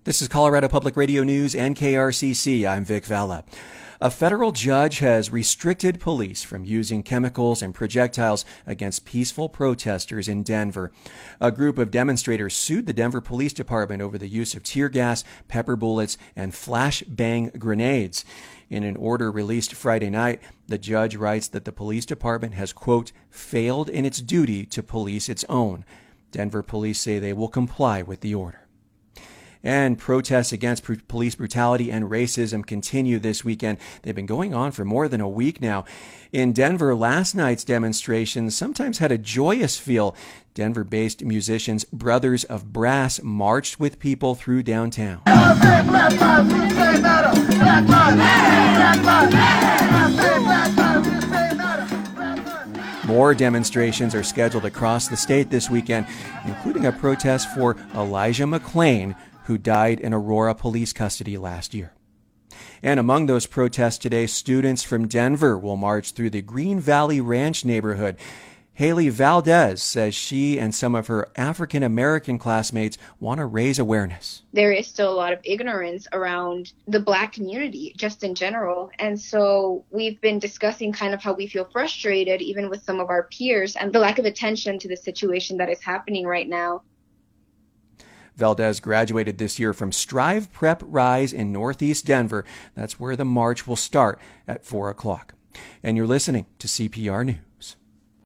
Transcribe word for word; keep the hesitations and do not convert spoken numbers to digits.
This is Colorado Public Radio News and K R C C. I'm Vic Valla. A federal judge has restricted police from using chemicals and projectiles against peaceful protesters in Denver. A group of demonstrators sued the Denver Police Department over the use of tear gas, pepper bullets, and flashbang grenades. In an order released Friday night, the judge writes that the police department has, quote, failed in its duty to police its own. Denver police say they will comply with the order. And protests against pr- police brutality and racism continue this weekend. They've been going on for more than a week now. In Denver, last night's demonstrations sometimes had a joyous feel. Denver-based musicians Brothers of Brass marched with people through downtown. More demonstrations are scheduled across the state this weekend, including a protest for Elijah McClain, who died in Aurora police custody last year. And among those protests today, students from Denver will march through the Green Valley Ranch neighborhood. Haley Valdez says she and some of her African-American classmates want to raise awareness. There is still a lot of ignorance around the Black community, just in general. And so we've been discussing kind of how we feel frustrated, even with some of our peers, and the lack of attention to the situation that is happening right now. Valdez graduated this year from Strive Prep Rise in Northeast Denver. That's where the march will start at four o'clock. And you're listening to C P R News.